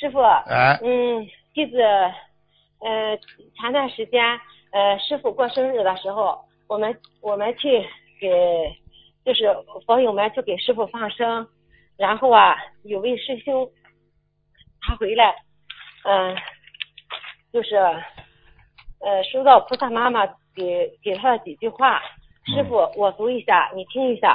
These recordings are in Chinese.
师傅， 哎， 弟子，前段时间，师傅过生日的时候，我们去就是佛友们去给师傅放生，然后啊，有位师兄，他回来，就是收到菩萨妈妈给他的几句话，师傅，我读一下，你听一下。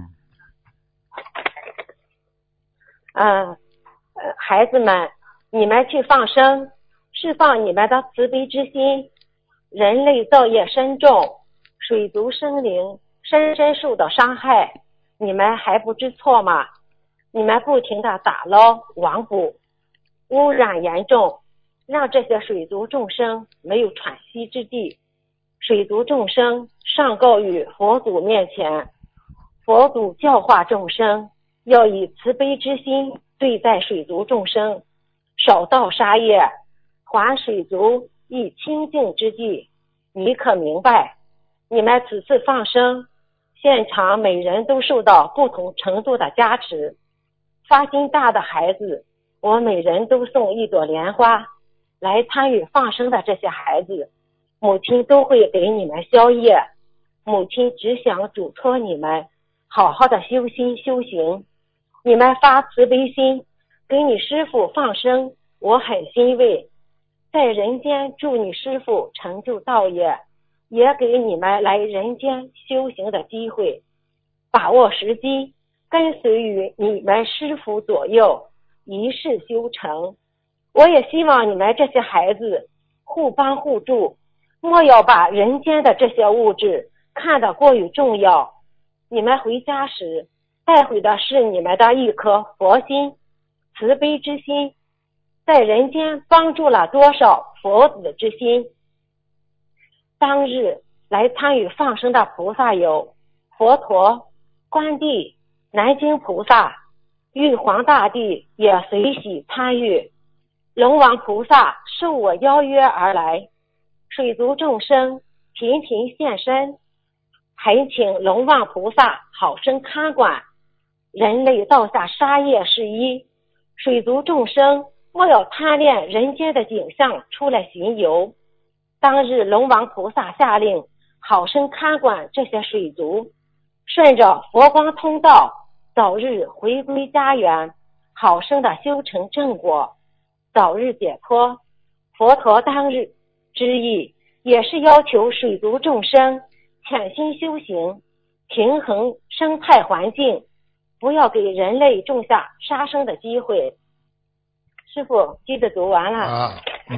孩子们，你们去放生，释放你们的慈悲之心。人类造业深重，水族生灵深深受到伤害，你们还不知错吗？你们不停地打捞网捕，污染严重，让这些水族众生没有喘息之地。水族众生上告于佛祖面前，佛祖教化众生，要以慈悲之心对待水族众生，少造杀业，还水族以清净之地。你可明白？你们此次放生，现场每人都受到不同程度的加持。发心大的孩子，我每人都送一朵莲花。来参与放生的这些孩子，母亲都会给你们消业。母亲只想嘱托你们好好的修心修行。你们发慈悲心给你师父放生，我很欣慰。在人间祝你师父成就道业，也给你们来人间修行的机会。把握时机，跟随于你们师父左右，一世修成。我也希望你们这些孩子互帮互助，莫要把人间的这些物质看得过于重要。你们回家时带回的是你们的一颗佛心、慈悲之心，在人间帮助了多少佛子之心。当日来参与放生的菩萨有佛陀、观地、南京菩萨，玉皇大帝也随喜参与。龙王菩萨受我邀约而来，水族众生频频现身，恳请龙王菩萨好生看管。人类造下杀业是一，水族众生莫要贪恋人间的景象出来巡游。当日龙王菩萨下令好生看管这些水族，顺着佛光通道早日回归家园，好生的修成正果，早日解脱。佛陀当日之意也是要求水族众生潜心修行，平衡生态环境，不要给人类种下杀生的机会。师父，记得读完了。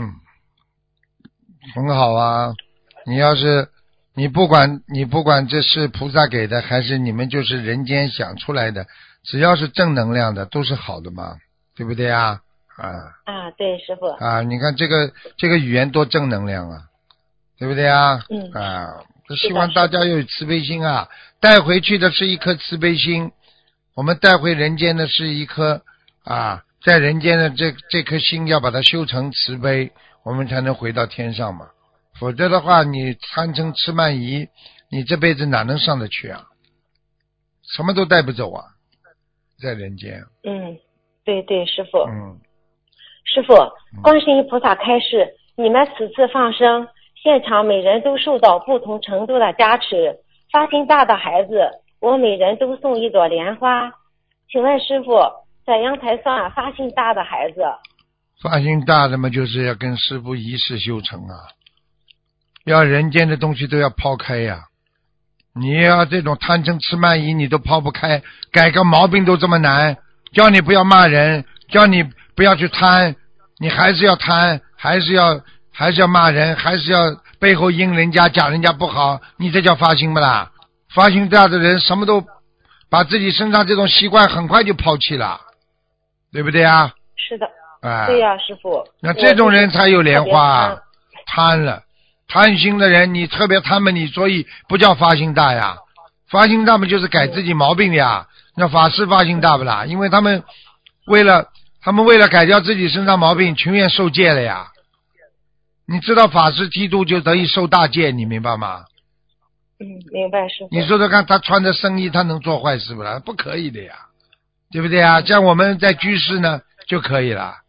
很好啊。你不管这是菩萨给的，还是你们就是人间想出来的，只要是正能量的，都是好的嘛，对不对啊？ 对，师父。 你看这个语言多正能量啊，对不对啊？希望大家有慈悲心啊，带回去的是一颗慈悲心，我们带回人间的是一颗在人间的这颗心要把它修成慈悲，我们才能回到天上嘛。否则的话，你贪嗔痴慢疑，你这辈子哪能上得去啊？什么都带不走啊，在人间。 对，师父。师父， 嗯观世音菩萨开示，你们此次放生，现场每人都受到不同程度的加持。发心大的孩子，我每人都送一朵莲花。请问师父，怎样才算发心大的孩子？ 发心大的嘛，就是要跟师父一世修成啊，要人间的东西都要抛开呀。你要这种贪嗔痴慢疑你都抛不开，改个毛病都这么难，叫你不要骂人，叫你不要去贪，你还是要贪，还是要骂人，还是要背后阴人家讲人家不好，你这叫发心不啦？发心大的人什么都把自己身上这种习惯很快就抛弃了，对不对啊？ 是的。对呀，师父。 那这种人才有莲花贪了。贪心的人，你特别他们，你所以不叫发心大呀。发心大嘛，就是改自己毛病呀。那法师发心大不啦？因为他们为了改掉自己身上毛病，情愿受戒了呀。你知道法师剃度就得以受大戒，你明白吗？ 明白，师父。 你说说看，他穿着僧衣，他能做坏事不啦？不可以的呀，对不对啊？像我们在居士呢就可以了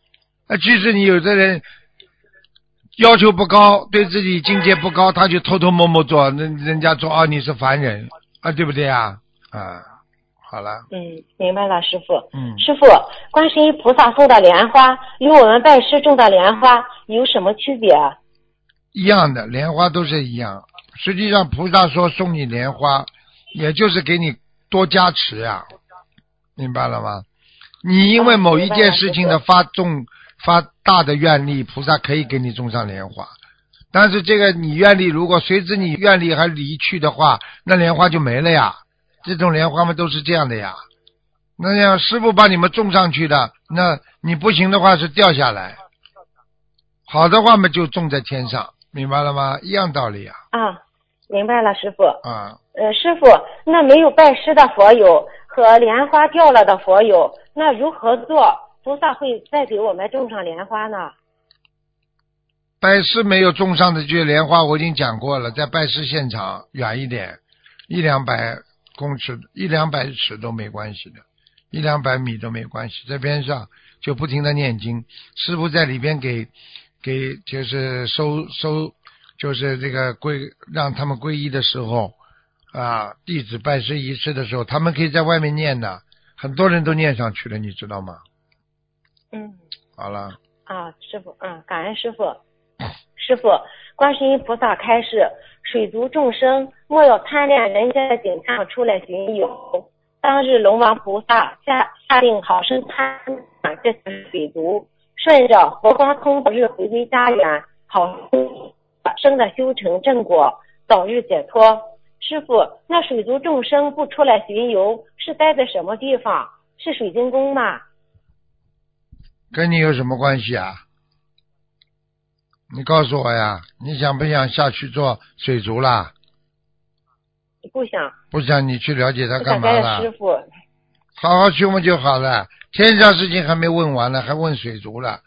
即使你有的人要求不高，对自己境界不高，他就偷偷摸摸做，那人家说你是凡人啊，对不对啊？啊，好了。 明白了，师傅。师傅， 师观世音菩萨送的莲花与我们拜师种的莲花有什么区别？ 一样的，莲花都是一样。实际上菩萨说送你莲花，也就是给你多加持啊，明白了吗？你因为某一件事情的发大的愿力，菩萨可以给你种上莲花。但是这个你愿力如果随着你愿力还离去的话，那莲花就没了呀。这种莲花们都是这样的呀。那样师父把你们种上去的，那你不行的话是掉下来，好的话嘛就种在天上，明白了吗？一样道理啊。 明白了，师傅。师傅，那没有拜师的佛友和莲花掉了的佛友，那如何做菩萨会再给我们种上莲花呢？ 拜师没有种上的这莲花我已经讲过了，在拜师现场远一点，100-200公尺100-200尺都没关系的，100-200米都没关系，在边上就不停的念经，师父在里边给就是收就是这个让他们皈依的时候弟子拜师仪式的时候，他们可以在外面念的，很多人都念上去了，你知道吗？好了。 师父，感恩师父。师父，观世音菩萨开示，水族众生莫要贪恋人间的景象出来巡游。当日龙王菩萨下令好生参观这些水族，顺着佛光通早日回归家园，好生的修成正果，早日解脱。师父，那水族众生不出来巡游，是待在什么地方？是水晶宫吗？ 跟你有什么关系啊？你告诉我呀，你想不想下去做水族啦？ 不想。 不想你去了解他干嘛了？ 师父， 好好去问就好了。天上事情还没问完呢，还问水族了。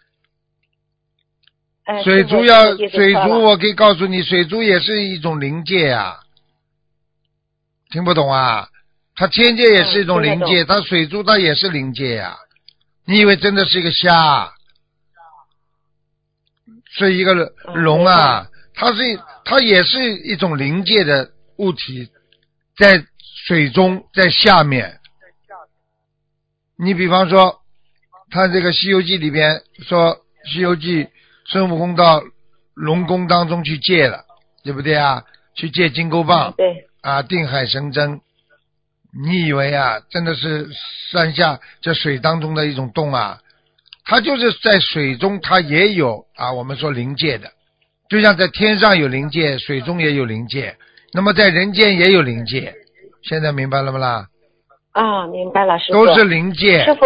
水族我可以告诉你，水族也是一种灵界啊。听不懂啊？它天界也是一种灵界，它水族它也是灵界呀。你以为真的是一个虾？是一个龙啊，它也是一种灵界的物体，在水中，在下面。你比方说他这个西游记里边说，西游记孙悟空到龙宫当中去借了，对不对啊？去借金箍棒， 对定海神针。你以为真的是山下这水当中的一种洞啊？它就是在水中，它也有我们说灵界的，就像在天上有灵界，水中也有灵界，那么在人间也有灵界。现在明白了吗啦？ 明白了，师父。 都是灵界。 师父，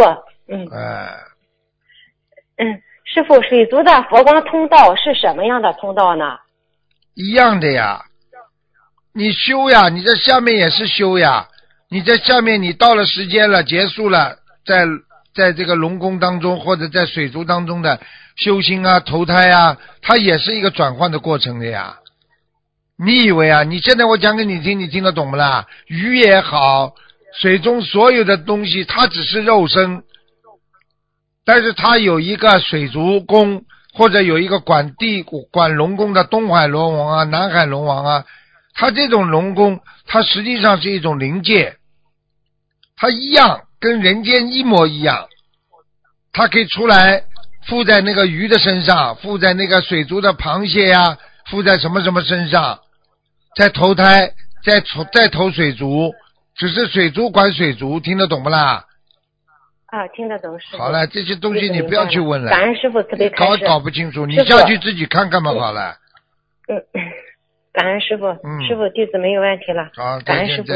师父，水族的佛光通道是什么样的通道呢？ 一样的呀，你修呀，你在下面也是修呀，你在下面你到了时间了，结束了，在这个龙宫当中或者在水族当中的修心投胎它也是一个转换的过程的呀。你以为你现在我讲给你听，你听得懂不啦？鱼也好，水中所有的东西它只是肉身，但是它有一个水族宫，或者有一个管龙宫的东海龙王南海龙王它这种龙宫它实际上是一种灵界，它一样跟人间一模一样，它可以出来附在那个鱼的身上，附在那个水族的螃蟹附在什么什么身上，再投胎再投水族，只是水族管水族，听得懂不啦？ 听得懂，师父。 好了，这些东西你不要去问了， 感恩师父慈悲开示。 搞不清楚，你下去自己看看嘛好了。 感恩师父，师父弟子没有问题了。 好， 感恩师父。